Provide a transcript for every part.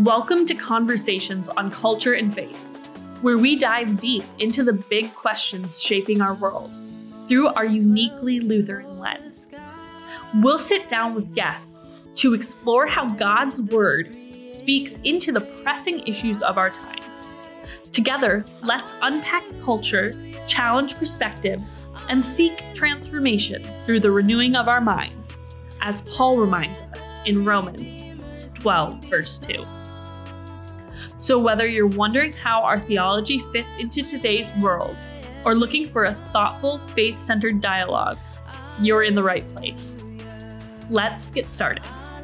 Welcome to Conversations on Culture and Faith, where we dive deep into the big questions shaping our world through our uniquely Lutheran lens. We'll sit down with guests to explore how God's Word speaks into the pressing issues of our time. Together, let's unpack culture, challenge perspectives, and seek transformation through the renewing of our minds, as Paul reminds us in Romans 12, verse 2. So whether you're wondering how our theology fits into today's world, or looking for a thoughtful, faith-centered dialogue, you're in the right place. Let's get started.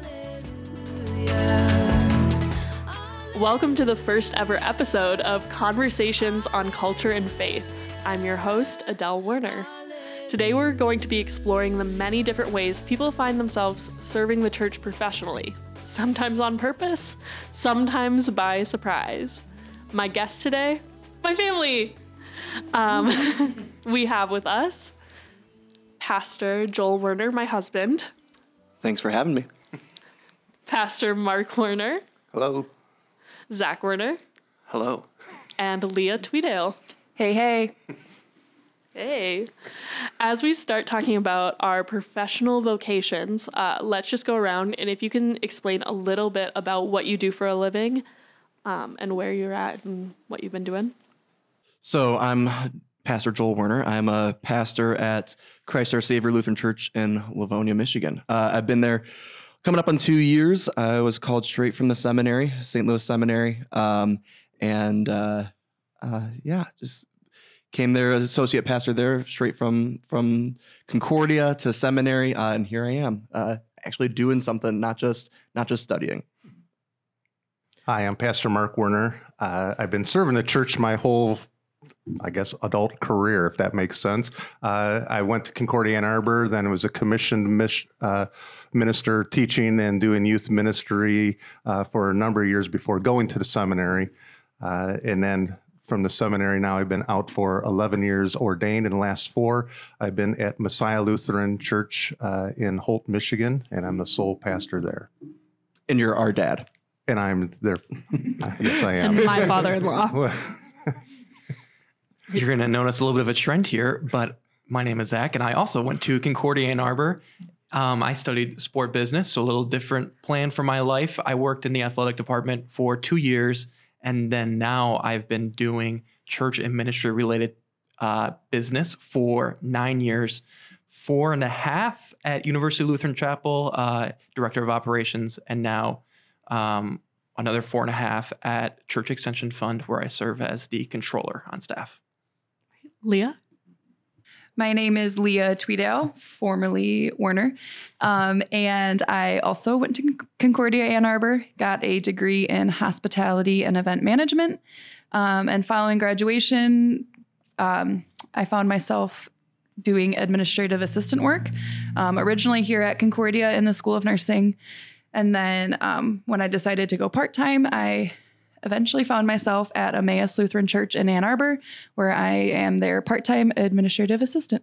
Welcome to the first ever episode of Conversations on Culture and Faith. I'm your host, Adele Werner. Today we're going to be exploring the many different ways people find themselves serving the church professionally, sometimes on purpose, sometimes by surprise. My guest today, my family. We have with us Pastor Joel Werner, my husband. Thanks for having me. Pastor Mark Werner. Hello. Zach Werner. Hello. And Leah Tweedale. Hey, hey. Hey. As we start talking about our professional vocations, let's just go around, and if you can explain a little bit about what you do for a living, and where you're at and what you've been doing. So I'm Pastor Joel Werner. I'm a pastor at Christ Our Savior Lutheran Church in Livonia, Michigan. I've been there coming up on 2 years. I was called straight from the seminary, St. Louis Seminary, just came there as associate pastor there, straight from Concordia to seminary, and here I am, actually doing something, not just studying. Hi, I'm Pastor Mark Werner. I've been serving the church my whole, adult career, if that makes sense. I went to Concordia Ann Arbor, then was a commissioned minister teaching and doing youth ministry for a number of years before going to the seminary. And then from the seminary now, I've been out for 11 years ordained. In the last 4, I've been at Messiah Lutheran Church in Holt, Michigan, and I'm the sole pastor there. And you're our dad. And I'm there. Yes, I am. And my father-in-law. You're going to notice a little bit of a trend here, but my name is Zach, and I also went to Concordia Ann Arbor. I studied sport business, so a little different plan for my life. I worked in the athletic department for 2 years, and then now I've been doing church and ministry related business for 9 years, 4.5 at University Lutheran Chapel, director of operations, and now another 4.5 at Church Extension Fund, where I serve as the controller on staff. Leah? My name is Leah Tweedale, formerly Werner, and I also went to Concordia Ann Arbor, got a degree in hospitality and event management, and following graduation, I found myself doing administrative assistant work, originally here at Concordia in the School of Nursing, and then when I decided to go part-time, I eventually found myself at Emmaus Lutheran Church in Ann Arbor, where I am their part-time administrative assistant.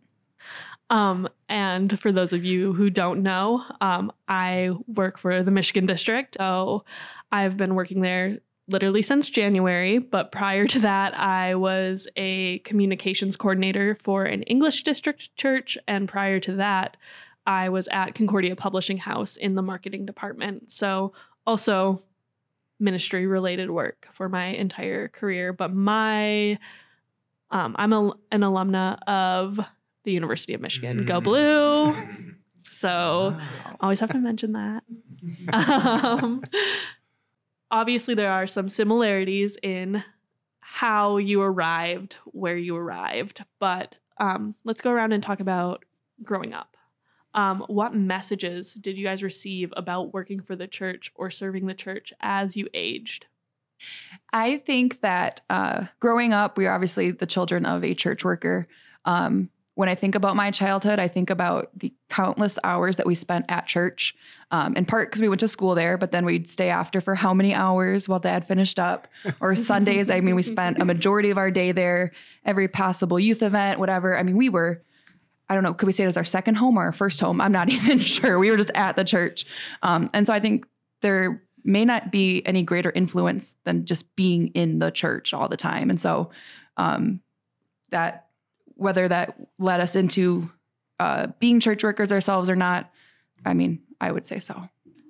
And for those of you who don't know, I work for the Michigan District. So I've been working there literally since January. But prior to that, I was a communications coordinator for an English district church. And prior to that, I was at Concordia Publishing House in the marketing department. So also ministry related work for my entire career, but I'm an alumna of the University of Michigan. Go Blue! So always have to mention that. Obviously, there are some similarities in how you arrived where you arrived, but let's go around and talk about growing up. What messages did you guys receive about working for the church or serving the church as you aged? I think that growing up, we are obviously the children of a church worker. When I think about my childhood, I think about the countless hours that we spent at church, in part because we went to school there, but then we'd stay after for how many hours while Dad finished up, or Sundays. I mean, we spent a majority of our day there, every possible youth event, whatever. I mean, we were, I don't know, could we say it was our second home or our first home? I'm not even sure. We were just at the church. And so I think there may not be any greater influence than just being in the church all the time. And so that whether that led us into being church workers ourselves or not, I mean, I would say so.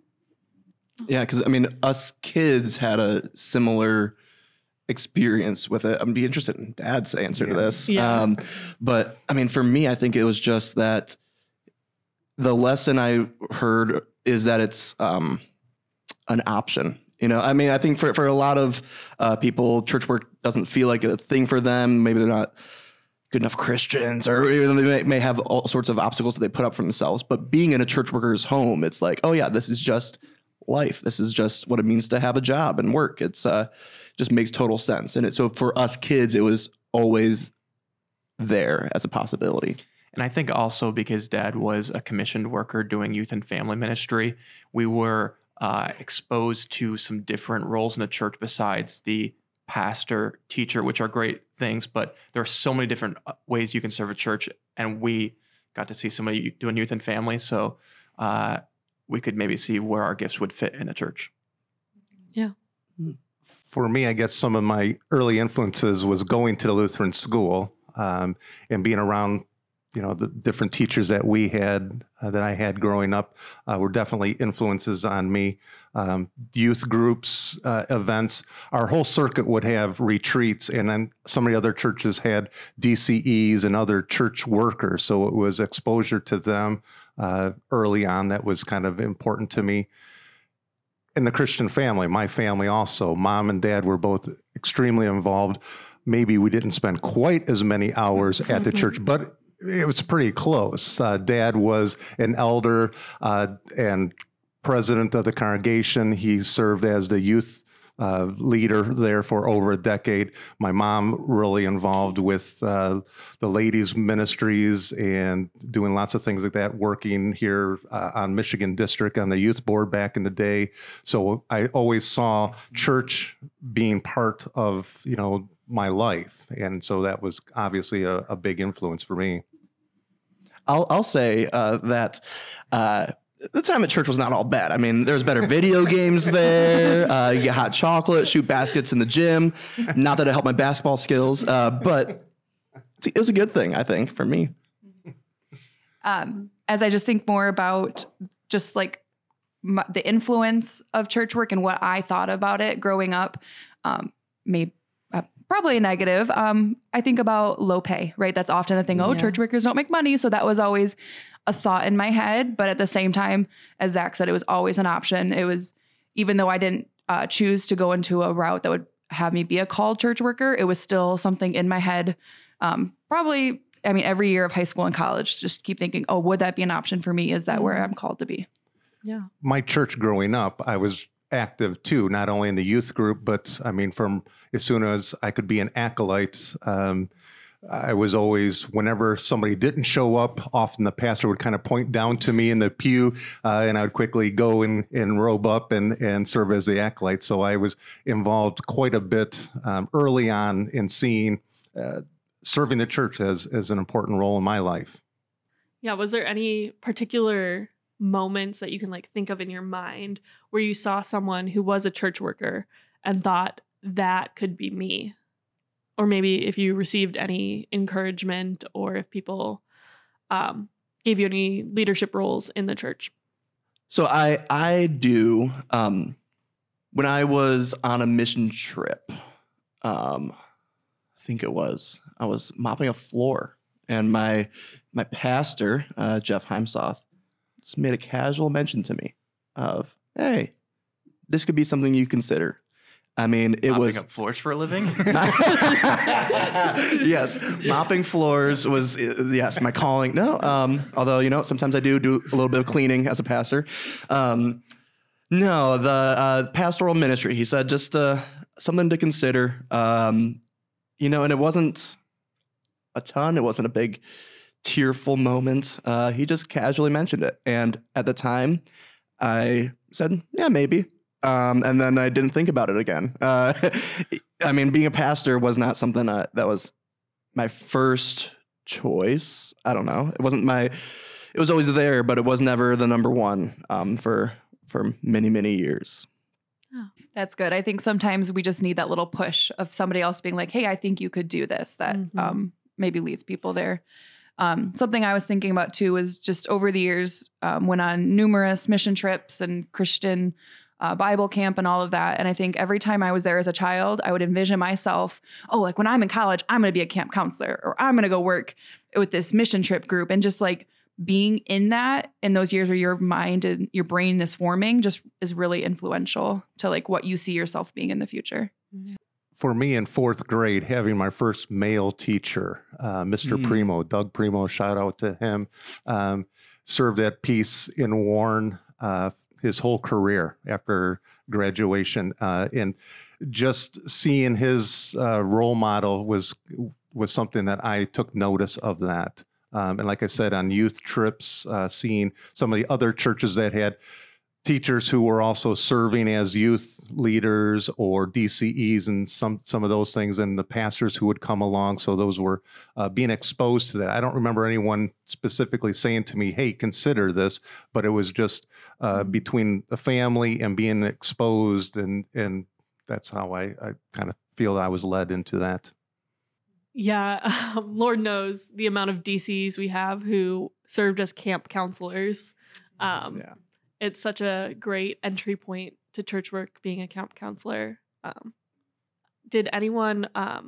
Yeah, because I mean, us kids had a similar experience with it. I'm be interested in Dad's answer to this. Yeah. But I mean, for me, I think it was just that the lesson I heard is that it's an option. You know, I mean, I think for a lot of people, church work doesn't feel like a thing for them. Maybe they're not good enough Christians, or they may have all sorts of obstacles that they put up for themselves. But being in a church worker's home, it's like, oh yeah, this is just life. This is just what it means to have a job and work. It's just makes total sense. And so for us kids, it was always there as a possibility. And I think also because Dad was a commissioned worker doing youth and family ministry, we were exposed to some different roles in the church besides the pastor, teacher, which are great things, but there are so many different ways you can serve a church. And we got to see somebody doing youth and family. So we could maybe see where our gifts would fit in the church. Yeah. For me, I guess some of my early influences was going to the Lutheran school and being around, you know, the different teachers that we had, that I had growing up, were definitely influences on me. Youth groups, events, our whole circuit would have retreats, and then some of the other churches had DCEs and other church workers. So it was exposure to them early on that was kind of important to me. In the Christian family, my family also, Mom and Dad were both extremely involved. Maybe we didn't spend quite as many hours at the church, but it was pretty close. Dad was an elder and president of the congregation. He served as the youth leader there for over a decade. My mom really involved with the ladies' ministries and doing lots of things like that, working here on Michigan District on the youth board back in the day. So I always saw church being part of, you know, my life. And so that was obviously a big influence for me. I'll say that the time at church was not all bad. I mean, there's better video games there. You get hot chocolate, shoot baskets in the gym. Not that it helped my basketball skills, but it was a good thing, I think, for me. As I just think more about just like the influence of church work and what I thought about it growing up, probably a negative. I think about low pay, right? That's often a thing. Oh, church workers don't make money. So that was always a thought in my head. But at the same time, as Zach said, it was always an option. It was, even though I didn't choose to go into a route that would have me be a called church worker, it was still something in my head. Probably, I mean, every year of high school and college, just keep thinking, oh, would that be an option for me? Is that where I'm called to be? Yeah. My church growing up, I was active too, not only in the youth group, but I mean, from as soon as I could be an acolyte, I was always, whenever somebody didn't show up, often the pastor would kind of point down to me in the pew, and I would quickly go and robe up and serve as the acolyte. So I was involved quite a bit early on in seeing serving the church as an important role in my life. Yeah. Was there any particular moments that you can like think of in your mind where you saw someone who was a church worker and thought that could be me? Or maybe if you received any encouragement or if people gave you any leadership roles in the church? So I do. When I was on a mission trip, I think I was mopping a floor, and my pastor, Jeff Heimsoth, just made a casual mention to me of, hey, this could be something you consider. I mean, it was mopping up floors for a living. Yes, mopping floors was my calling. No, although you know sometimes I do a little bit of cleaning as a pastor. No, the pastoral ministry. He said just something to consider. You know, and it wasn't a ton. It wasn't a big tearful moment. He just casually mentioned it, and at the time, I said, yeah, maybe. And then I didn't think about it again. I mean, being a pastor was not something that was my first choice. I don't know. It was always there, but it was never the number one for many, many years. That's good. I think sometimes we just need that little push of somebody else being like, hey, I think you could do this. That maybe leads people there. Something I was thinking about too was just over the years, went on numerous mission trips and Christian Bible camp and all of that. And I think every time I was there as a child, I would envision myself, oh, like when I'm in college, I'm going to be a camp counselor, or I'm going to go work with this mission trip group. And just like being in that in those years where your mind and your brain is forming just is really influential to like what you see yourself being in the future. For me in fourth grade, having my first male teacher, Mr. Primo, Doug Primo, shout out to him, served at Peace in Warren his whole career after graduation. And just seeing his role model was something that I took notice of that. And like I said, on youth trips, seeing some of the other churches that had teachers who were also serving as youth leaders or DCEs and some of those things, and the pastors who would come along. So those were being exposed to that. I don't remember anyone specifically saying to me, hey, consider this, but it was just between the family and being exposed. And that's how I kind of feel I was led into that. Yeah, Lord knows the amount of DCs we have who served as camp counselors. It's such a great entry point to church work, being a camp counselor. Did anyone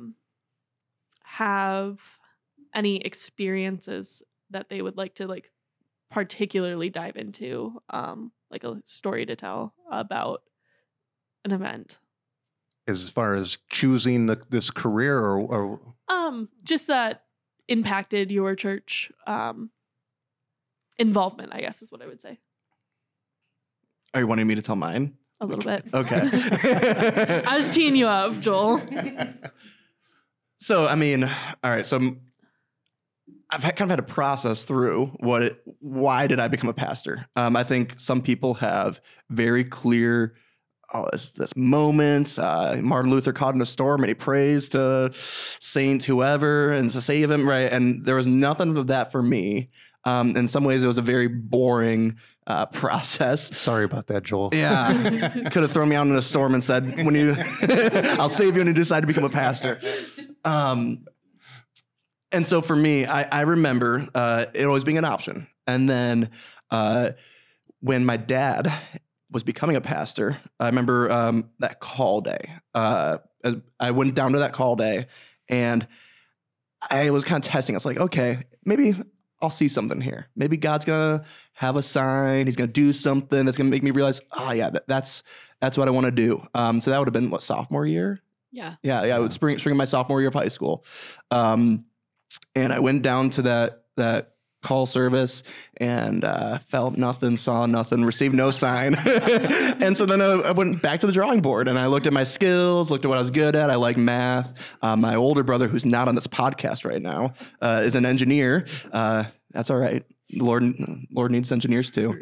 have any experiences that they would like to like particularly dive into, like a story to tell about an event? As far as choosing this career or just that impacted your church involvement, I guess is what I would say. Are you wanting me to tell mine? A little bit. Okay. I was teeing you up, Joel. So, I mean, all right. So I've kind of had to process through why did I become a pastor? I think some people have very clear, this moment, Martin Luther caught in a storm and he prays to Saint whoever and to save him, right? And there was nothing of that for me. In some ways, it was a very boring process. Sorry about that, Joel. Yeah, could have thrown me out in a storm and said, I'll save you when you decide to become a pastor. And so for me, I remember it always being an option. And then when my dad was becoming a pastor, I remember that call day. I went down to that call day and I was kind of testing. I was like, okay, maybe I'll see something here. Maybe God's going to have a sign. He's going to do something that's going to make me realize, that's what I want to do. So that would have been sophomore year? Yeah. It was spring of my sophomore year of high school. And I went down to that call service and felt nothing, saw nothing, received no sign. And so then I went back to the drawing board and I looked at my skills, looked at what I was good at. I like math. My older brother, who's not on this podcast right now, is an engineer. That's all right. Lord needs engineers too.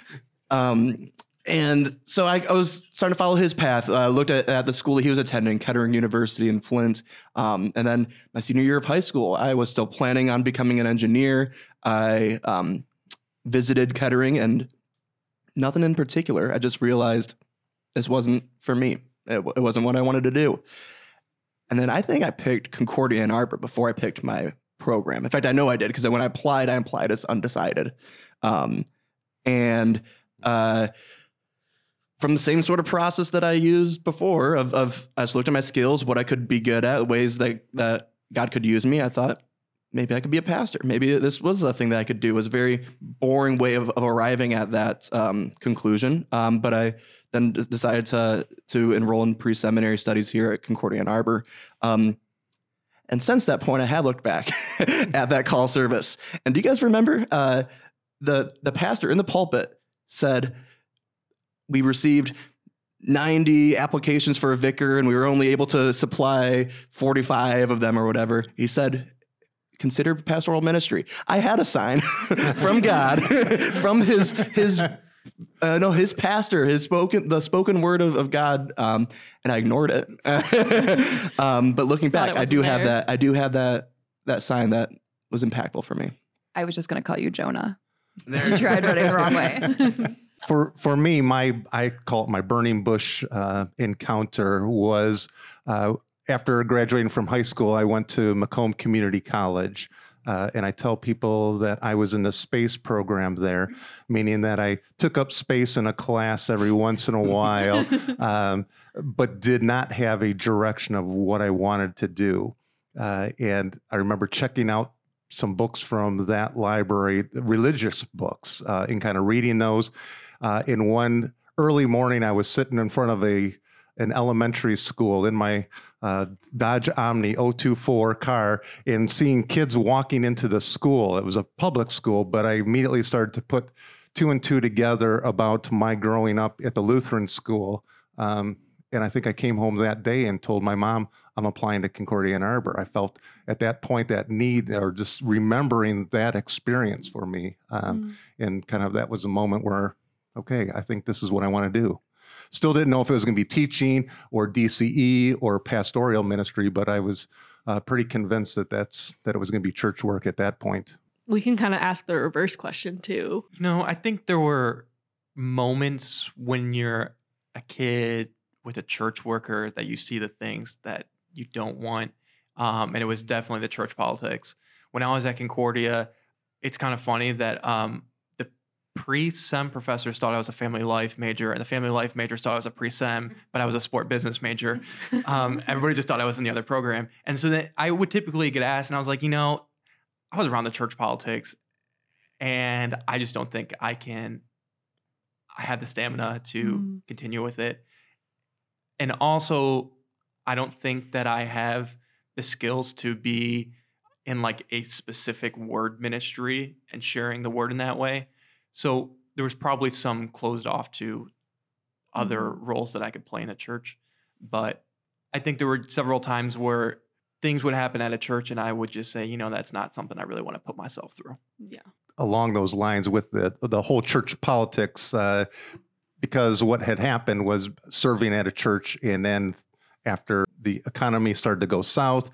And so I was starting to follow his path. Looked at the school that he was attending, Kettering University in Flint. And then my senior year of high school, I was still planning on becoming an engineer. I visited Kettering and nothing in particular. I just realized this wasn't for me. It wasn't what I wanted to do. And then I think I picked Concordia Ann Arbor before I picked my program. In fact, I know I did because when I applied as undecided. From the same sort of process that I used before of I just looked at my skills, what I could be good at, ways that God could use me. I thought maybe I could be a pastor. Maybe this was a thing that I could do. It was a very boring way of arriving at that conclusion. But I then decided to enroll in pre-seminary studies here at Concordia Ann Arbor. And since that point, I have looked back at that call service. And do you guys remember the pastor in the pulpit said, we received 90 applications for a vicar and we were only able to supply 45 of them or whatever. He said, consider pastoral ministry. I had a sign from God, from his pastor, the spoken word of God, and I ignored it. But looking back, I do have that sign that was impactful for me. I was just going to call you Jonah. There. You tried running the wrong way. For me, I call it my burning bush encounter was after graduating from high school. I went to Macomb Community College. And I tell people that I was in the space program there, meaning that I took up space in a class every once in a while, but did not have a direction of what I wanted to do. And I remember checking out some books from that library, religious books, and kind of reading those. In one early morning, I was sitting in front of an elementary school in my Dodge Omni 024 car and seeing kids walking into the school. It was a public school, but I immediately started to put two and two together about my growing up at the Lutheran school. And I think I came home that day and told my mom, I'm applying to Concordia Ann Arbor. I felt at that point that need, or just remembering that experience for me. And kind of that was a moment where, okay, I think this is what I want to do. Still didn't know if it was going to be teaching or DCE or pastoral ministry, but I was pretty convinced that it was going to be church work at that point. We can kind of ask the reverse question too. I think there were moments when you're a kid with a church worker that you see the things that you don't want. And it was definitely the church politics. When I was at Concordia, it's kind of funny that the pre-sem professors thought I was a family life major, and the family life majors thought I was a pre-sem, but I was a sport business major. Everybody just thought I was in the other program. And so then I would typically get asked, and I was like, I was around the church politics, and I just don't think I have the stamina to continue with it. And also, I don't think that I have the skills to be in like a specific word ministry and sharing the word in that way. So there was probably some closed off to other roles that I could play in a church. But I think there were several times where things would happen at a church and I would just say, that's not something I really want to put myself through. Yeah. Along those lines with the whole church politics, because what had happened was serving at a church, and then after the economy started to go south,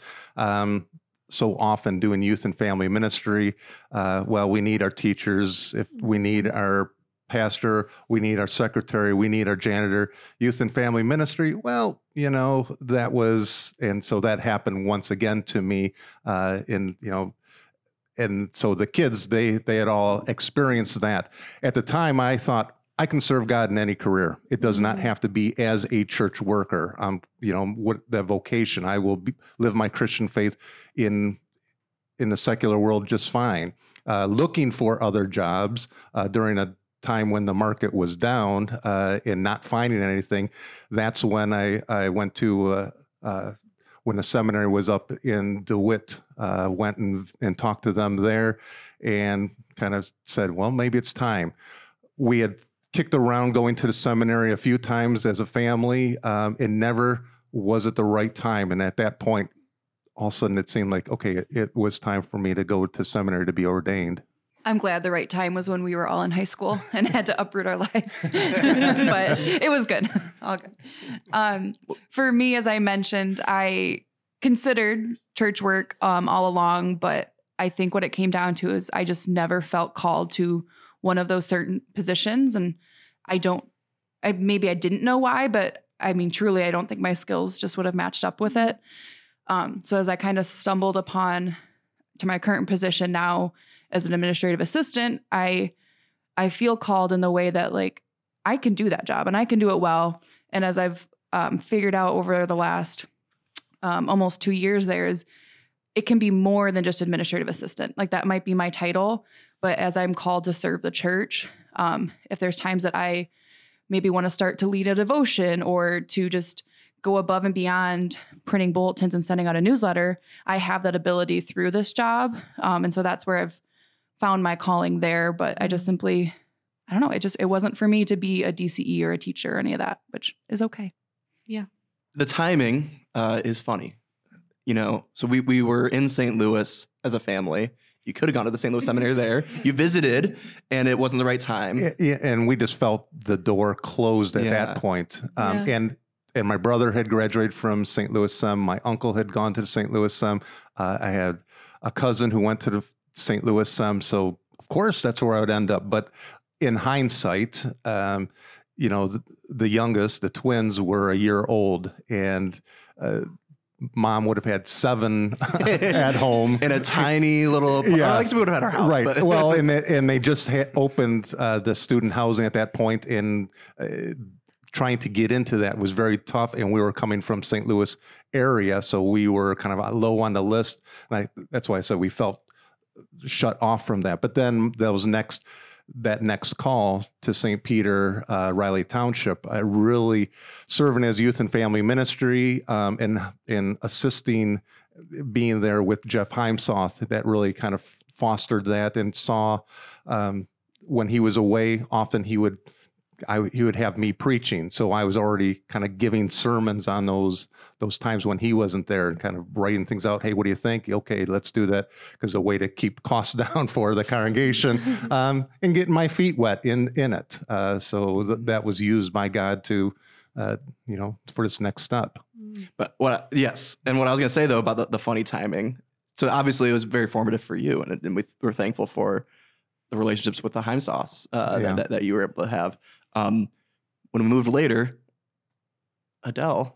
so often doing youth and family ministry, we need our teachers, if we need our pastor, we need our secretary, we need our janitor. Youth and family ministry, that was, and so that happened once again to me, and so the kids, they had all experienced that. At the time, I thought, I can serve God in any career. It does not have to be as a church worker. What the vocation, I will live my Christian faith in the secular world just fine. Looking for other jobs during a time when the market was down and not finding anything. That's when I went to when the seminary was up in DeWitt. Went and talked to them there, and kind of said, well, maybe it's time. We had kicked around going to the seminary a few times as a family, and never was it the right time. And at that point, all of a sudden it seemed like, okay, it was time for me to go to seminary to be ordained. I'm glad the right time was when we were all in high school and had to uproot our lives, but it was good. All good. For me, as I mentioned, I considered church work all along, but I think what it came down to is I just never felt called to one of those certain positions. And maybe I didn't know why, but I mean, truly, I don't think my skills just would have matched up with it. So as I kind of stumbled upon to my current position now as an administrative assistant, I feel called in the way that like, I can do that job and I can do it well. And as I've figured out over the last almost 2 years it can be more than just administrative assistant. Like that might be my title, but as I'm called to serve the church, if there's times that I maybe want to start to lead a devotion or to just go above and beyond printing bulletins and sending out a newsletter, I have that ability through this job. And so that's where I've found my calling there. But I just simply, I don't know, it wasn't for me to be a DCE or a teacher or any of that, which is okay. Yeah. The timing is funny. So we were in St. Louis as a family. You could have gone to the St. Louis Seminary there. You visited, and it wasn't the right time. Yeah, and we just felt the door closed at that point. And my brother had graduated from St. Louis Sem. My uncle had gone to the St. Louis Sem. I had a cousin who went to the St. Louis Sem. So, of course, that's where I would end up. But in hindsight, the youngest, the twins, were a year old, and mom would have had 7 at home in a tiny little. Yeah, I guess we would have had our house, right? But. Well, and they just opened the student housing at that point, and trying to get into that was very tough. And we were coming from St. Louis area, so we were kind of low on the list. And that's why I said we felt shut off from that. But then that next call to St. Peter, Riley Township, I really serving as youth and family ministry, and assisting, being there with Jeff Heimsoth, that really kind of fostered that, and saw when he was away, often he would have me preaching. So I was already kind of giving sermons on those times when he wasn't there, and kind of writing things out. Hey, what do you think? Okay, let's do that, because a way to keep costs down for the congregation, and getting my feet wet in it. So that was used by God to, for this next step. But what I was going to say though about the funny timing. So obviously it was very formative for you, and we're thankful for the relationships with the Heimsoths that you were able to have. When we moved later, Adele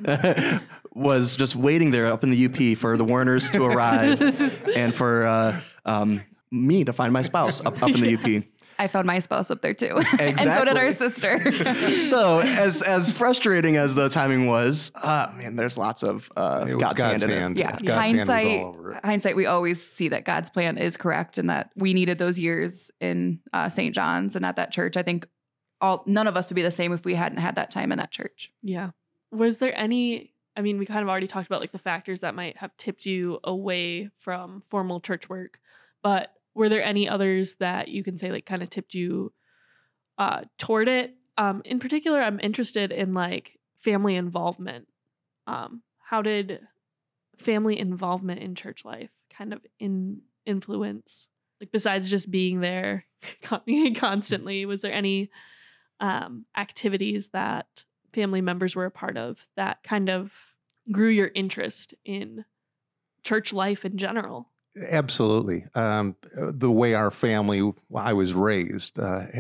was just waiting there up in the UP for the Warners to arrive and for me to find my spouse up in the UP. I found my spouse up there too. Exactly. And so did our sister. So as frustrating as the timing was, there's lots of God's hand in it. Yeah. God's hand was all over it. Hindsight, we always see that God's plan is correct, and that we needed those years in St. John's and at that church. I think none of us would be the same if we hadn't had that time in that church. Yeah. Was there any, we kind of already talked about like the factors that might have tipped you away from formal church work, but were there any others that you can say like kind of tipped you toward it? In particular, I'm interested in like family involvement. How did family involvement in church life kind of influence, like besides just being there constantly, was there any activities that family members were a part of that kind of grew your interest in church life in general? Absolutely. The way our family, I was raised,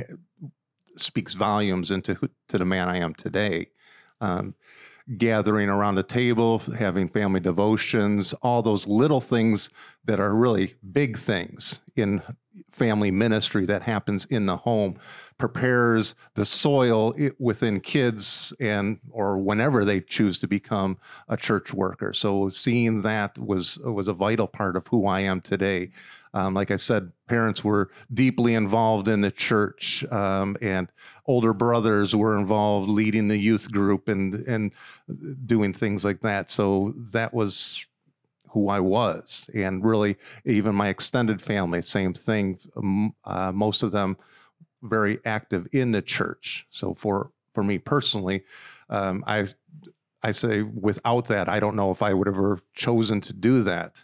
speaks volumes to the man I am today. Gathering around the table, having family devotions, all those little things that are really big things in family ministry that happens in the home, prepares the soil within kids or whenever they choose to become a church worker. So seeing that was a vital part of who I am today. Like I said, parents were deeply involved in the church, and older brothers were involved leading the youth group and doing things like that. So that was who I was. And really, even my extended family, same thing. Most of them very active in the church. So for me personally, I say without that, I don't know if I would have ever chosen to do that.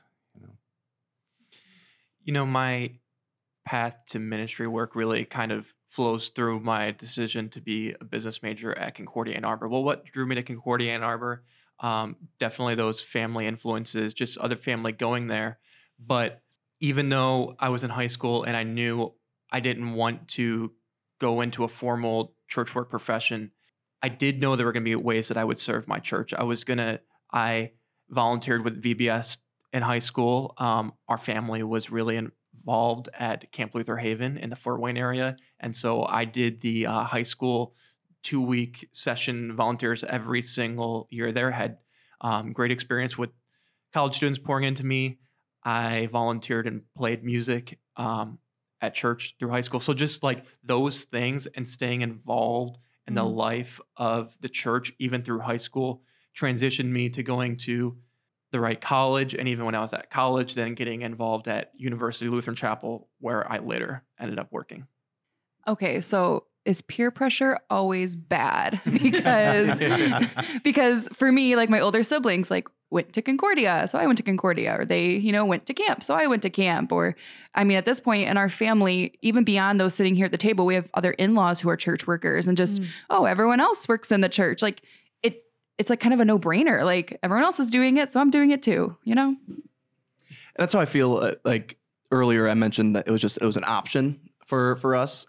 My path to ministry work really kind of flows through my decision to be a business major at Concordia Ann Arbor. Well, what drew me to Concordia Ann Arbor? Definitely those family influences, just other family going there. But even though I was in high school and I knew I didn't want to go into a formal church work profession, I did know there were going to be ways that I would serve my church. I volunteered with VBS in high school. Our family was really involved at Camp Luther Haven in the Fort Wayne area. And so I did the high school 2-week session volunteers every single year there. Had great experience with college students pouring into me. I volunteered and played music at church through high school. So just like those things and staying involved in the life of the church, even through high school, transitioned me to going to the right college. And even when I was at college, then getting involved at University Lutheran Chapel, where I later ended up working. Okay, so is peer pressure always bad? Because for me, like my older siblings, like went to Concordia, so I went to Concordia, or they, went to camp, so I went to camp. Or, at this point in our family, even beyond those sitting here at the table, we have other in-laws who are church workers, and just, everyone else works in the church. Like it's like kind of a no-brainer. Like everyone else is doing it, so I'm doing it too, And that's how I feel. Like earlier I mentioned that it was an option for us.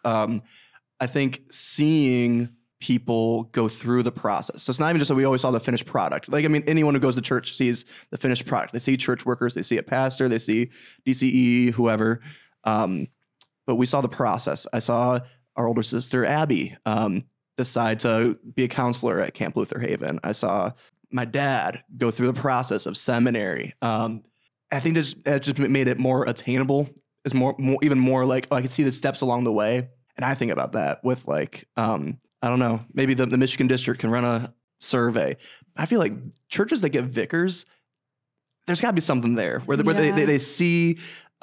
I think seeing people go through the process. So it's not even just that we always saw the finished product. Like, I mean, anyone who goes to church sees the finished product. They see church workers, they see a pastor, they see DCE, whoever. But we saw the process. I saw our older sister, Abby, decide to be a counselor at Camp Luther Haven. I saw my dad go through the process of seminary. I think that just made it more attainable. It's even more like, I could see the steps along the way. And I think about that with like, I don't know, maybe the Michigan district can run a survey. I feel like churches that get vicars, there's got to be something there where they see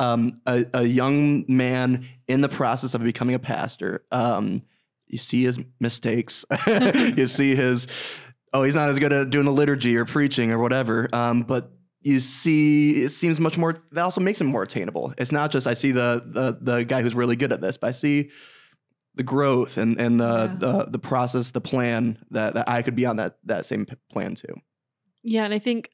a young man in the process of becoming a pastor. You see his mistakes. You see he's not as good at doing the liturgy or preaching or whatever. But you see, it seems much more, that also makes him more attainable. It's not just I see the guy who's really good at this, but I see the growth and the process, the plan that I could be on that same plan too. Yeah, and I think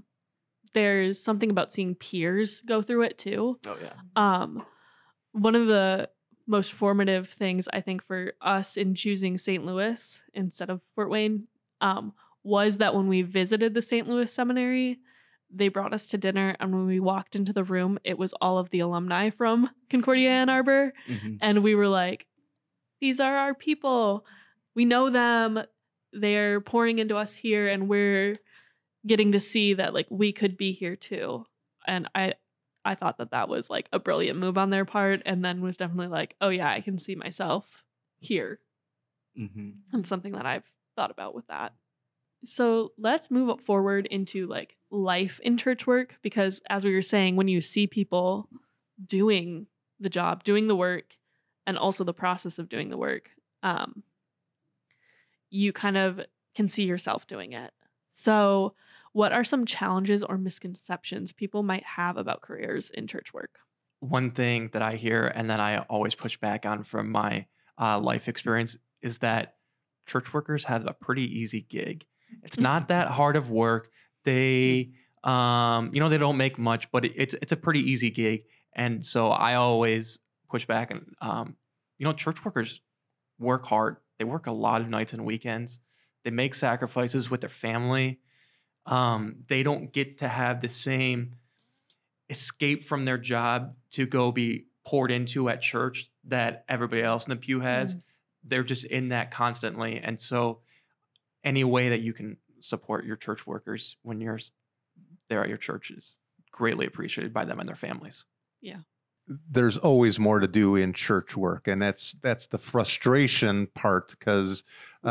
there's something about seeing peers go through it too. Oh yeah. One of the most formative things I think for us in choosing St. Louis instead of Fort Wayne was that when we visited the St. Louis Seminary, they brought us to dinner, and when we walked into the room, it was all of the alumni from Concordia Ann Arbor, and we were like, these are our people. We know them. They're pouring into us here, and we're getting to see that like we could be here too. And I thought that was like a brilliant move on their part, and then was definitely like, oh yeah, I can see myself here. And something that I've thought about with that. So let's move forward into like life in church work, because as we were saying, when you see people doing the job, doing the work, and also the process of doing the work, you kind of can see yourself doing it. So what are some challenges or misconceptions people might have about careers in church work? One thing that I hear and that I always push back on from my life experience is that church workers have a pretty easy gig. It's not that hard of work. They, they don't make much, but it's a pretty easy gig. And so I always push back and, church workers work hard. They work a lot of nights and weekends. They make sacrifices with their family. They don't get to have the same escape from their job to go be poured into at church that everybody else in the pew has. They're just in that constantly. And so any way that you can support your church workers when you're there at your church is greatly appreciated by them and their families. Yeah. There's always more to do in church work, and that's the frustration part, because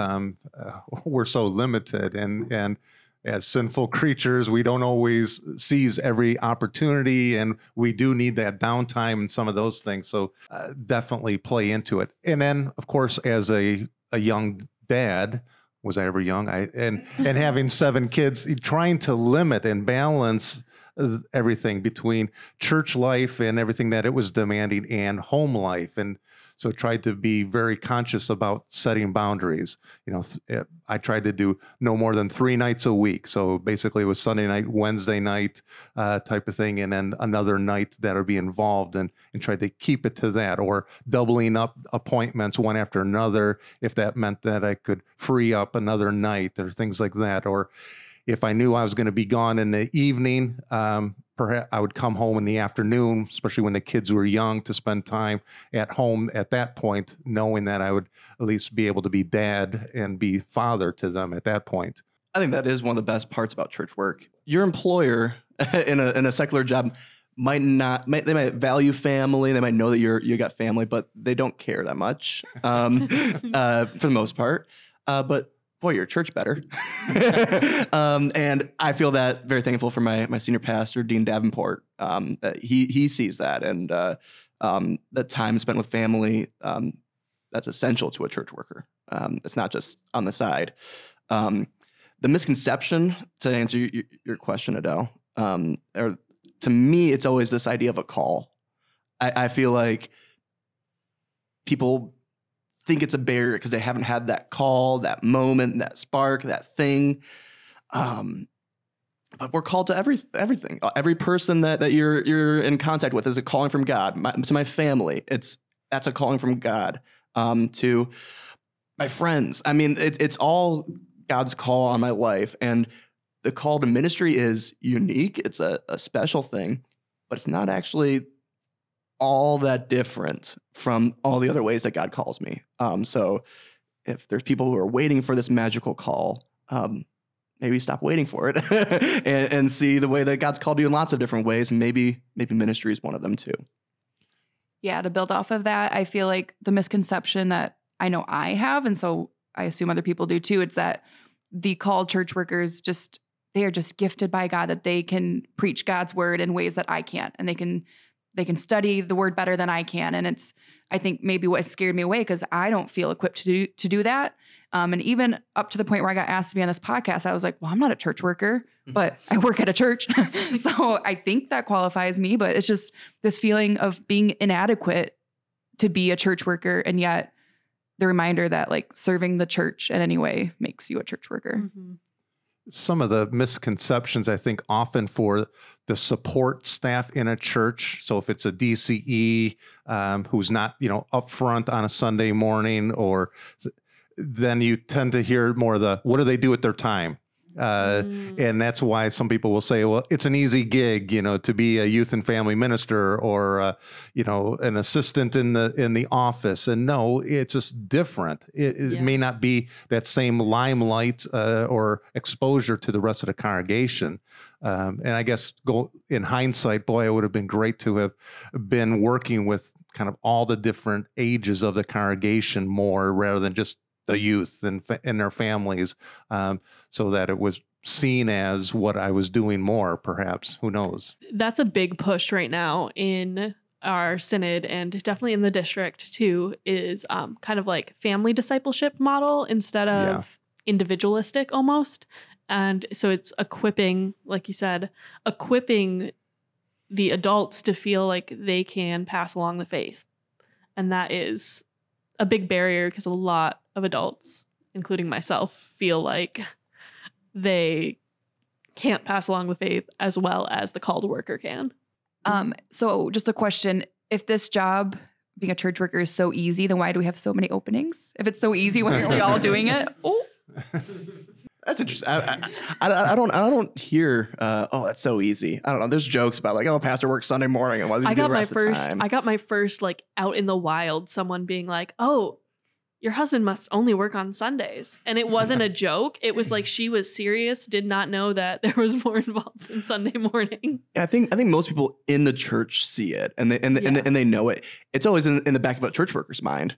we're so limited, and as sinful creatures, we don't always seize every opportunity, and we do need that downtime and some of those things. So definitely play into it. And then, of course, as a young dad, was I ever young? And having 7 kids, trying to limit and balance everything between church life and everything that it was demanding and home life. And so tried to be very conscious about setting boundaries. I tried to do no more than 3 nights a week. So basically it was Sunday night, Wednesday night type of thing, and then another night that would be involved, and tried to keep it to that, or doubling up appointments one after another if that meant that I could free up another night or things like that. Or if I knew I was going to be gone in the evening, perhaps I would come home in the afternoon, especially when the kids were young, to spend time at home at that point, knowing that I would at least be able to be dad and be father to them at that point. I think that is one of the best parts about church work. Your employer in a secular job might value family. They might know that you got family, but they don't care that much for the most part. But boy, your church better. And I feel that very thankful for my senior pastor, Dean Davenport. He sees that, and that time spent with family, that's essential to a church worker. It's not just on the side. The misconception, to answer your question, Adele, or to me, it's always this idea of a call. I feel like people think it's a barrier because they haven't had that call, that moment, that spark, that thing. But we're called to everything. Every person that you're in contact with is a calling from God. To my family, it's that's a calling from God. To my friends, I mean, it's all God's call on my life. And the call to ministry is unique. It's a special thing, but it's not actually all that different from all the other ways that God calls me. So if there's people who are waiting for this magical call, maybe stop waiting for it and see the way that God's called you in lots of different ways. And maybe ministry is one of them too. Yeah, to build off of that, I feel like the misconception that I know I have, and so I assume other people do too, it's that the called church workers they are just gifted by God, that they can preach God's word in ways that I can't, and they can study the word better than I can. And it's, I think, maybe what scared me away, because I don't feel equipped to do that. And even up to the point where I got asked to be on this podcast, I was like, well, I'm not a church worker, but I work at a church. So I think that qualifies me, but it's just this feeling of being inadequate to be a church worker. And yet the reminder that like serving the church in any way makes you a church worker. Mm-hmm. Some of the misconceptions, I think, often for the support staff in a church. So if it's a DCE who's not, up front on a Sunday morning, or then you tend to hear more of the, what do they do with their time? And that's why some people will say, well, it's an easy gig, to be a youth and family minister, or, an assistant in the office. And no, it's just different. It may not be that same limelight or exposure to the rest of the congregation. And I guess in hindsight, boy, it would have been great to have been working with kind of all the different ages of the congregation more, rather than just the youth and their families, so that it was seen as what I was doing more, perhaps. Who knows? That's a big push right now in our synod, and definitely in the district too, is kind of like family discipleship model instead of individualistic almost. And so it's equipping, like you said, equipping the adults to feel like they can pass along the faith. And that is a big barrier, because a lot of adults, including myself, feel like they can't pass along the faith as well as the called worker can. So just a question, if this job, being a church worker, is so easy, then why do we have so many openings? If it's so easy, why aren't we all doing it? Oh, that's interesting. I don't hear, that's so easy. I don't know. There's jokes about like, pastor works Sunday morning, and what does he do the rest of the time? I got my first like out in the wild, someone being like, oh, your husband must only work on Sundays. And it wasn't a joke. It was like, she was serious, did not know that there was more involved than Sunday morning. I think most people in the church see it, and they know it. It's always in the back of a church worker's mind.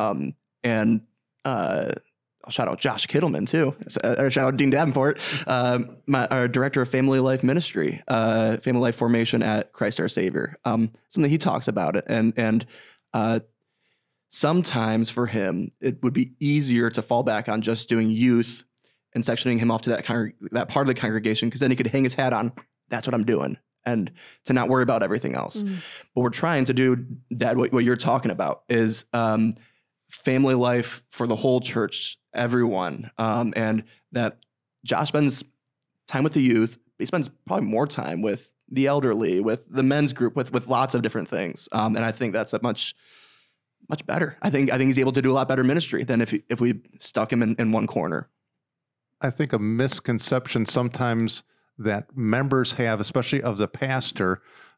I'll shout out Josh Kittleman too. Shout out Dean Davenport, our director of family life ministry, family life formation at Christ Our Savior. Something he talks about it, and sometimes for him it would be easier to fall back on just doing youth and sectioning him off to that part of the congregation, because then he could hang his hat on, that's what I'm doing, and to not worry about everything else. But we're trying to do, Dad, what you're talking about is family life for the whole church, everyone, and that Josh spends time with the youth, but he spends probably more time with the elderly, with the men's group, with lots of different things, and I think that's a much better. I think he's able to do a lot better ministry than if we stuck him in one corner. I think a misconception sometimes that members have, especially of the pastor,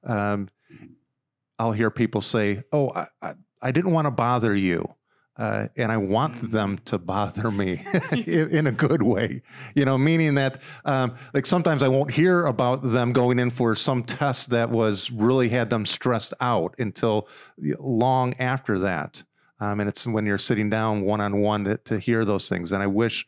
I'll hear people say, oh, I didn't want to bother you. And I want them to bother me in a good way, meaning that like sometimes I won't hear about them going in for some test that really had them stressed out until long after that. And it's when you're sitting down one-on-one to hear those things. And I wish,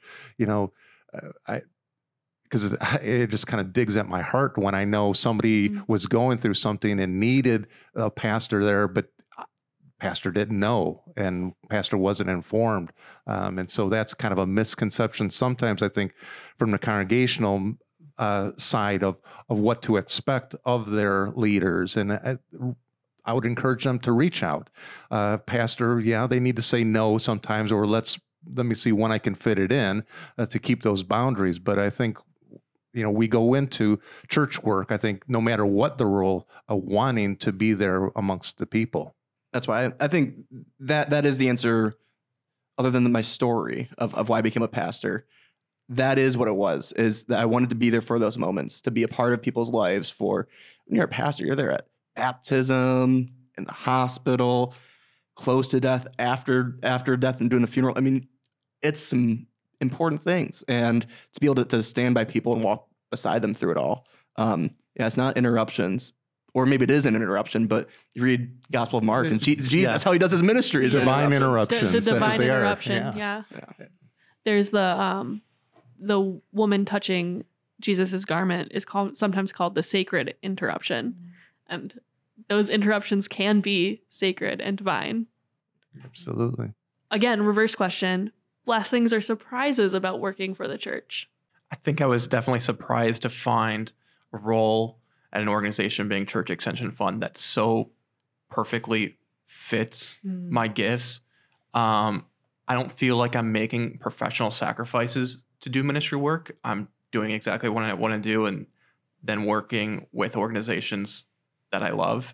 because it just kind of digs at my heart when I know somebody was going through something and needed a pastor there, but pastor didn't know, and pastor wasn't informed. And so that's kind of a misconception sometimes, I think, from the congregational side of what to expect of their leaders. And I would encourage them to reach out. Pastor, they need to say no sometimes, or let me see when I can fit it in to keep those boundaries. But I think, we go into church work, I think, no matter what the role, wanting to be there amongst the people. That's why I think that is the answer, other than my story of why I became a pastor. That is what it was, is that I wanted to be there for those moments, to be a part of people's lives. For when you're a pastor, you're there at baptism, in the hospital, close to death, after death, and doing a funeral. I mean, it's some important things. And to be able to stand by people and walk beside them through it all. It's not interruptions. Or maybe it is an interruption, but you read Gospel of Mark, and Jesus, that's how he does his ministry. Is Divine interruptions. The divine That's what they are. interruption. Yeah. There's the woman touching Jesus's garment is sometimes called the sacred interruption, and those interruptions can be sacred and divine. Absolutely. Again, reverse question: blessings or surprises about working for the church? I think I was definitely surprised to find a role at an organization being Church Extension Fund that so perfectly fits my gifts. I don't feel like I'm making professional sacrifices to do ministry work. I'm doing exactly what I want to do, and then working with organizations that I love.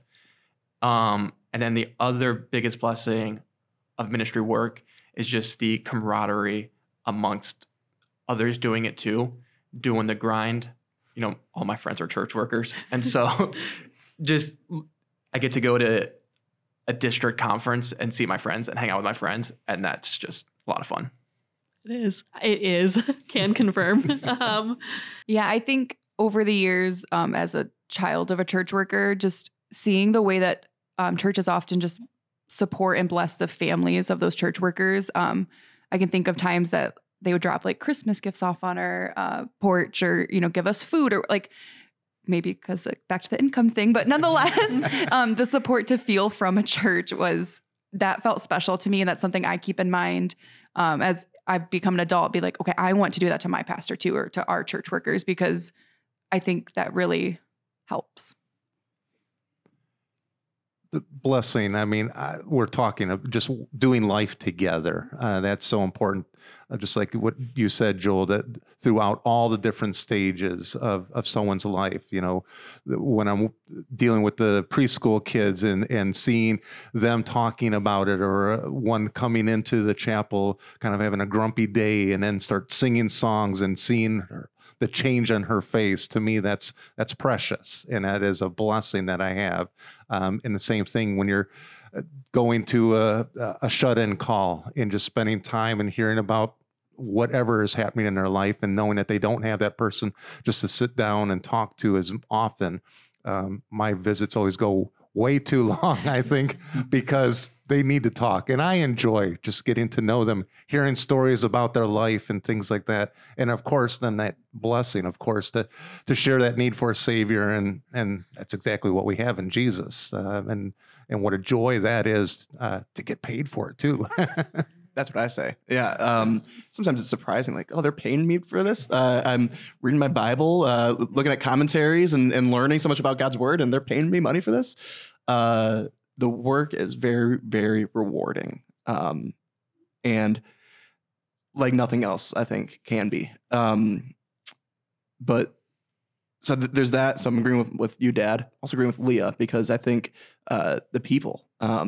And then the other biggest blessing of ministry work is just the camaraderie amongst others doing it too, doing the grind. You know, all my friends are church workers. And so just I get to go to a district conference and see my friends and hang out with my friends. And that's just a lot of fun. It is. Can confirm. Yeah, I think over the years, as a child of a church worker, just seeing the way that churches often just support and bless the families of those church workers. I can think of times that they would drop like Christmas gifts off on our porch, or, give us food, or like maybe because back to the income thing, but nonetheless, the support to feel from a church felt special to me. And that's something I keep in mind as I've become an adult, be like, okay, I want to do that to my pastor too, or to our church workers, because I think that really helps. The blessing. I mean, we're talking of just doing life together. That's so important. Just like what you said, Joel, that throughout all the different stages of someone's life, when I'm dealing with the preschool kids and seeing them talking about it, or one coming into the chapel kind of having a grumpy day and then start singing songs and seeing the change on her face, to me, that's precious. And that is a blessing that I have. And the same thing when you're going to a shut-in call and just spending time and hearing about whatever is happening in their life, and knowing that they don't have that person just to sit down and talk to as often. My visits always go way too long, I think, because they need to talk. And I enjoy just getting to know them, hearing stories about their life and things like that. And of course, then that blessing, of course, to share that need for a Savior. And that's exactly what we have in Jesus. And what a joy that is to get paid for it too. That's what I say. Yeah. Sometimes it's surprising, like, oh, they're paying me for this. I'm reading my Bible, looking at commentaries and learning so much about God's word, and they're paying me money for this. The work is very, very rewarding. And like nothing else, I think, can be. But so there's that. So I'm agreeing with you, Dad. Also agreeing with Leah, because I think the people,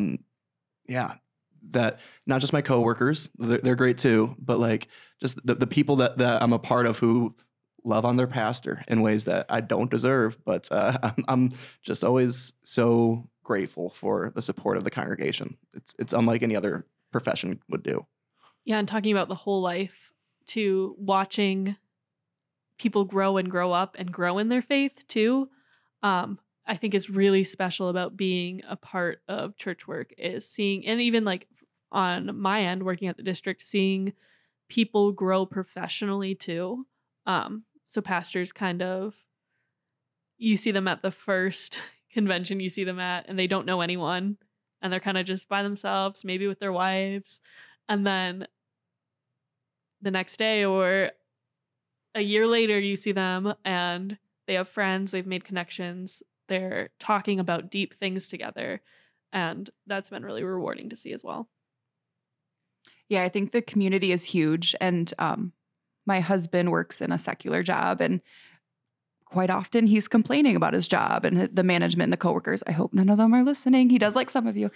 that not just my coworkers, they're great too, but like just the people that I'm a part of who love on their pastor in ways that I don't deserve. But I'm just always so grateful for the support of the congregation. It's unlike any other profession would do. Yeah, and talking about the whole life, to watching people grow and grow up and grow in their faith too, I think is really special about being a part of church work, is seeing, and even like on my end, working at the district, seeing people grow professionally too. So pastors kind of, you see them at the first convention you see them at, and they don't know anyone, and they're kind of just by themselves, maybe with their wives. And then the next day or a year later, you see them and they have friends, they've made connections, they're talking about deep things together. And that's been really rewarding to see as well. Yeah, I think the community is huge. And my husband works in a secular job, and quite often he's complaining about his job and the management and the coworkers. I hope none of them are listening. He does like some of you.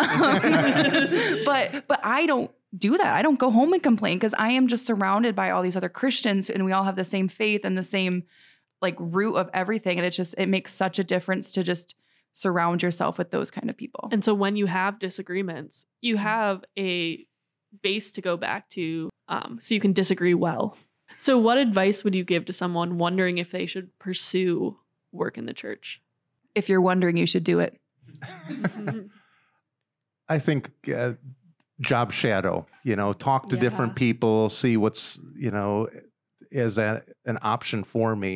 But I don't do that. I don't go home and complain because I am just surrounded by all these other Christians and we all have the same faith and the same like root of everything. And it makes such a difference to just surround yourself with those kind of people. And so when you have disagreements, you have a base to go back to so you can disagree well. So what advice would you give to someone wondering if they should pursue work in the church? If you're wondering, you should do it. I think job shadow, talk to different people, see what's, is that an option for me.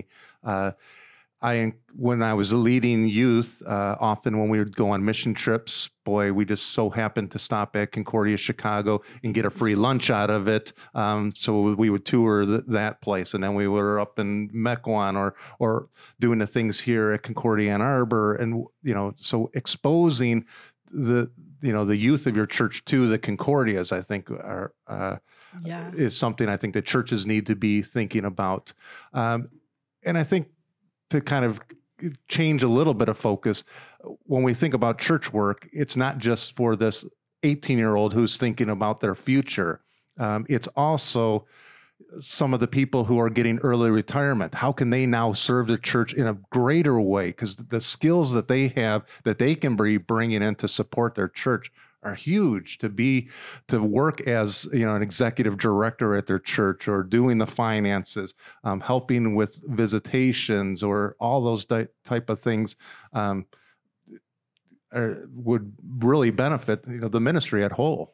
When I was leading youth, often when we would go on mission trips, we just so happened to stop at Concordia, Chicago and get a free lunch out of it. So we would tour that place. And then we were up in Mequon or doing the things here at Concordia Ann Arbor. And, so exposing the youth of your church to the Concordias, I think is something I think the churches need to be thinking about. And I think to kind of change a little bit of focus, when we think about church work, it's not just for this 18-year-old who's thinking about their future. It's also some of the people who are getting early retirement. How can they now serve the church in a greater way? Because the skills that they have that they can be bringing in to support their church are huge. To work as an executive director at their church or doing the finances, helping with visitations or all those type of things would really benefit the ministry at whole.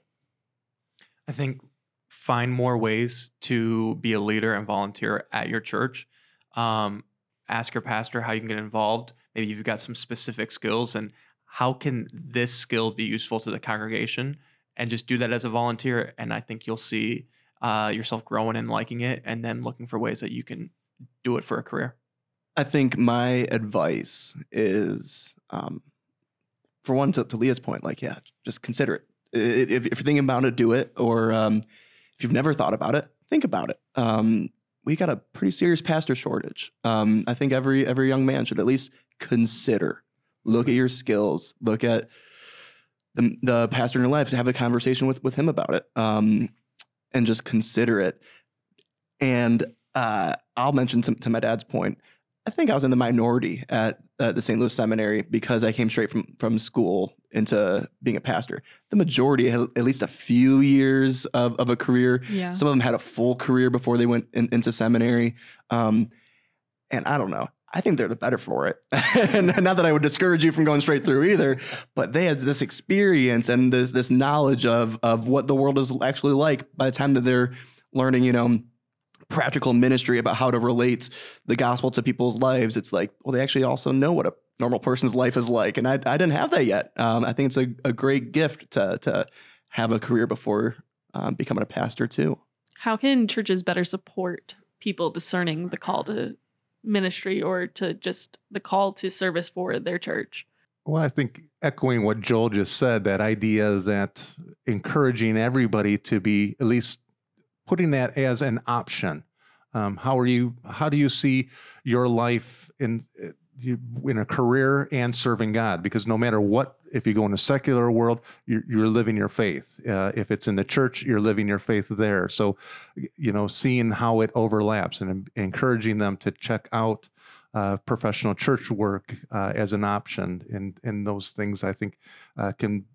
I think find more ways to be a leader and volunteer at your church. Ask your pastor how you can get involved. Maybe you've got some specific skills and how can this skill be useful to the congregation, and just do that as a volunteer. And I think you'll see yourself growing and liking it, and then looking for ways that you can do it for a career. I think my advice is, for one, to Leah's point, just consider it. If you're thinking about it, do it. Or if you've never thought about it, think about it. We got a pretty serious pastor shortage. I think every young man should at least consider. Look at your skills. Look at the pastor in your life. To have a conversation with him about it, and just consider it. And I'll mention to my dad's point. I think I was in the minority at the St. Louis Seminary because I came straight from school into being a pastor. The majority had at least a few years of a career. Yeah. Some of them had a full career before they went into seminary. And I don't know. I think they're the better for it. And not that I would discourage you from going straight through either, but they had this experience and this knowledge of what the world is actually like by the time that they're learning, practical ministry about how to relate the gospel to people's lives. It's like, well, they actually also know what a normal person's life is like. And I didn't have that yet. I think it's a great gift to have a career before becoming a pastor too. How can churches better support people discerning the call to ministry or to just the call to service for their church? Well, I think echoing what Joel just said, that idea that encouraging everybody to be at least putting that as an option. How do you see your life in a career and serving God? Because no matter what, if you go in a secular world, you're living your faith. If it's in the church, you're living your faith there. So, seeing how it overlaps and encouraging them to check out professional church work as an option, and those things I think can.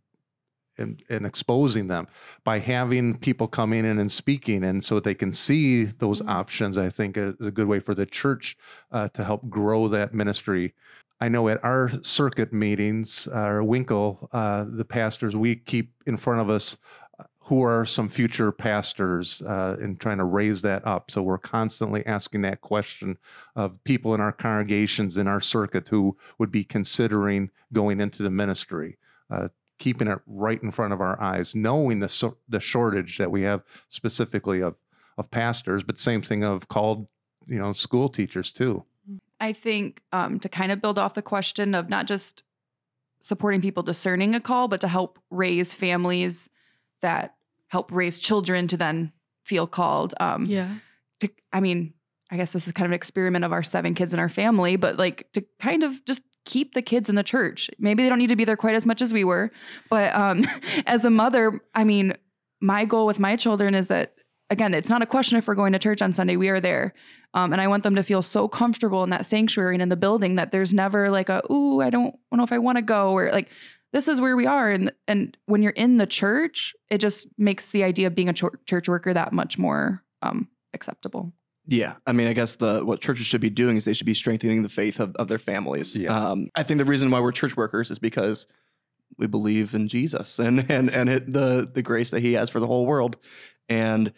And exposing them by having people coming in and speaking, and so they can see those options, I think is a good way for the church to help grow that ministry. I know at our circuit meetings, our Winkle, the pastors, we keep in front of us who are some future pastors and trying to raise that up. So we're constantly asking that question of people in our congregations, in our circuit, who would be considering going into the ministry. Keeping it right in front of our eyes, knowing the shortage that we have specifically of pastors, but same thing of called, school teachers too. I think to kind of build off the question of not just supporting people discerning a call, but to help raise families that help raise children to then feel called. I guess this is kind of an experiment of our 7 kids in our family, but like to kind of just keep the kids in the church. Maybe they don't need to be there quite as much as we were, but as a mother, I mean, my goal with my children is that, again, it's not a question if we're going to church on Sunday, we are there. And I want them to feel so comfortable in that sanctuary and in the building that there's never like ooh, I don't know if I want to go, or like, this is where we are. And when you're in the church, it just makes the idea of being a church worker that much more acceptable. Yeah. I mean, I guess what churches should be doing is they should be strengthening the faith of their families. Yeah. I think the reason why we're church workers is because we believe in Jesus and the grace that he has for the whole world. And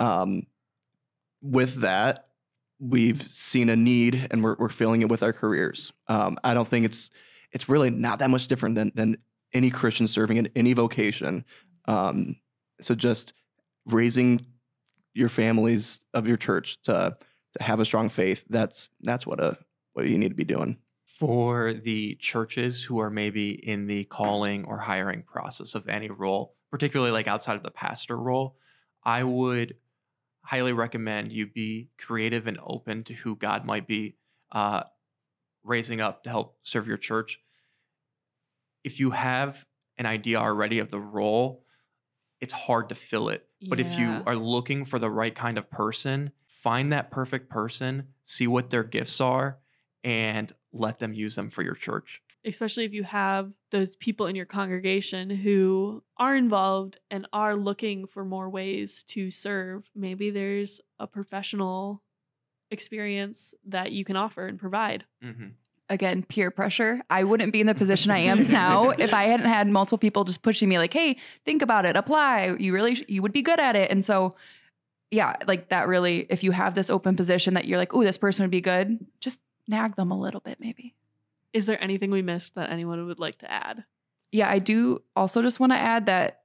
with that, we've seen a need and we're filling it with our careers. I don't think it's really not that much different than any Christian serving in any vocation. So just raising your families of your church to have a strong faith, that's what you need to be doing. For the churches who are maybe in the calling or hiring process of any role, particularly like outside of the pastor role, I would highly recommend you be creative and open to who God might be raising up to help serve your church. If you have an idea already of the role, it's hard to fill it. But if you are looking for the right kind of person, find that perfect person, see what their gifts are, and let them use them for your church. Especially if you have those people in your congregation who are involved and are looking for more ways to serve. Maybe there's a professional experience that you can offer and provide. Mm-hmm. Again, peer pressure. I wouldn't be in the position I am now if I hadn't had multiple people just pushing me like, hey, think about it, apply. You would be good at it. And so, yeah, like that really, if you have this open position that you're like, oh, this person would be good, just nag them a little bit maybe. Is there anything we missed that anyone would like to add? Yeah, I do also just want to add that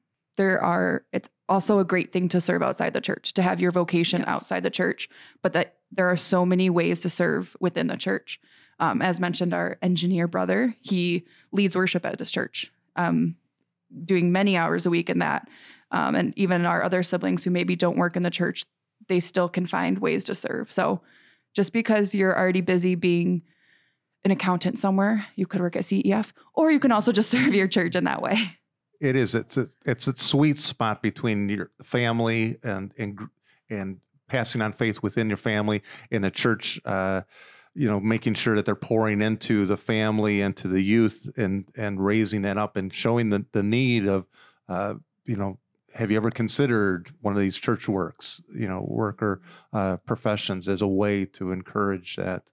it's also a great thing to serve outside the church, to have your vocation outside the church, but that there are so many ways to serve within the church. As mentioned, our engineer brother, he leads worship at his church, doing many hours a week in that. And even our other siblings who maybe don't work in the church, they still can find ways to serve. So just because you're already busy being an accountant somewhere, you could work at CEF, or you can also just serve your church in that way. It is. It's a sweet spot between your family and passing on faith within your family in the church. Making sure that they're pouring into the family and to the youth and raising that up and showing the need of, have you ever considered one of these church worker professions as a way to encourage that?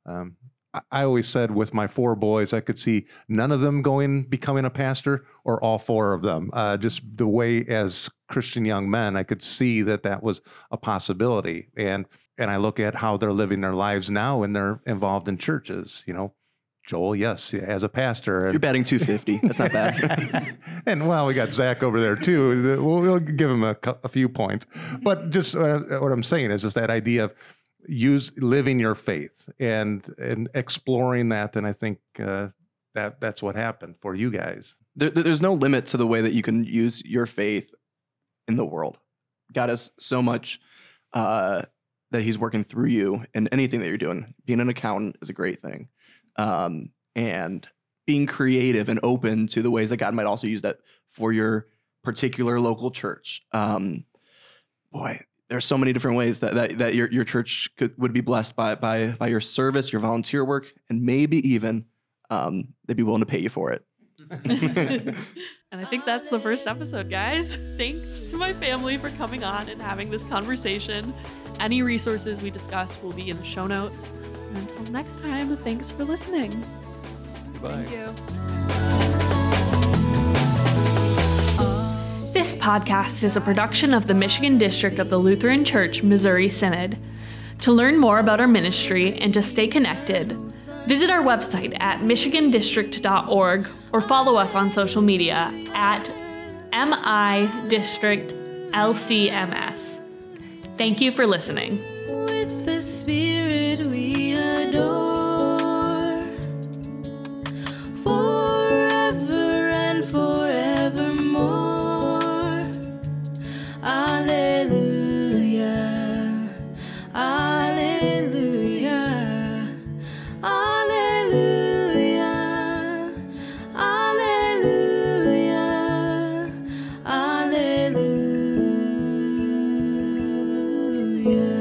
I always said with my 4 boys, I could see none of them becoming a pastor or all 4 of them. Just the way as Christian young men, I could see that was a possibility. And I look at how they're living their lives now and they're involved in churches, Joel, yes, as a pastor. You're batting 250. That's not bad. And we got Zach over there too. We'll give him a few points. But just what I'm saying is just that idea of living your faith and exploring that. And I think that's what happened for you guys. There's no limit to the way that you can use your faith in the world. God has so much that he's working through you in anything that you're doing. Being an accountant is a great thing. And being creative and open to the ways that God might also use that for your particular local church. There's so many different ways that your church would be blessed by your service, your volunteer work, and maybe even they'd be willing to pay you for it. And I think that's the first episode, guys. Thanks to my family for coming on and having this conversation. Any resources we discussed will be in the show notes. And until next time, thanks for listening. Goodbye. Thank you. This podcast is a production of the Michigan District of the Lutheran Church Missouri Synod. To learn more about our ministry and to stay connected, visit our website at michigandistrict.org or follow us on social media at MIDistrictLCMS. Thank you for listening. With the Spirit we adore, forever and forevermore. Alleluia, alleluia. Hallelujah.